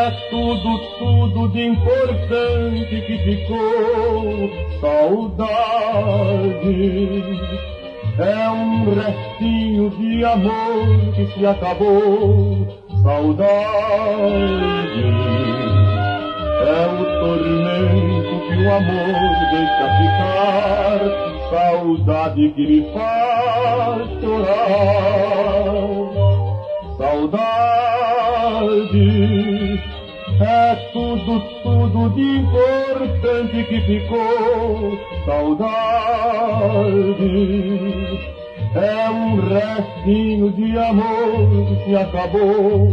tudo de importante que ficou. Saudade é um restinho de amor que se acabou. Saudade é o tormento que o amor deixa ficar. Saudade que me faz chorar. Saudade é tudo de importante que ficou. Saudade é um restinho de amor que se acabou.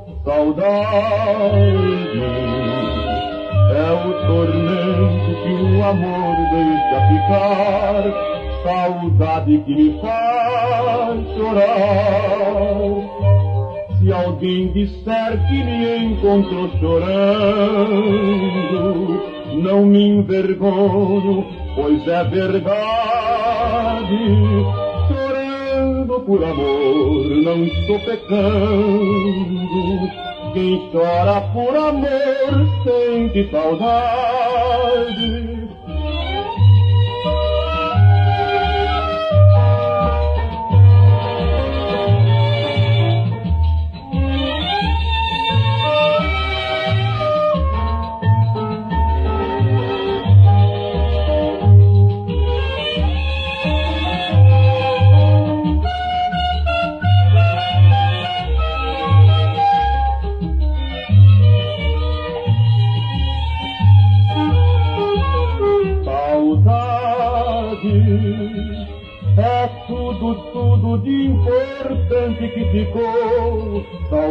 Saudade é o tormento que o amor deixa ficar. Saudade que me faz chorar. Se alguém disser que me encontrou chorando, não me envergonho, pois é verdade. Chorando por amor, não estou pecando. Quem chora por amor sente saudade. É tudo de importante que ficou.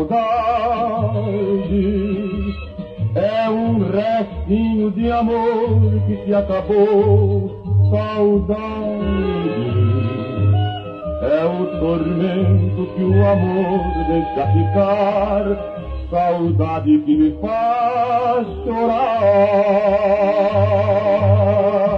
Saudade é um restinho de amor que se acabou. Saudade é o tormento que o amor deixa ficar. Saudade que me faz chorar.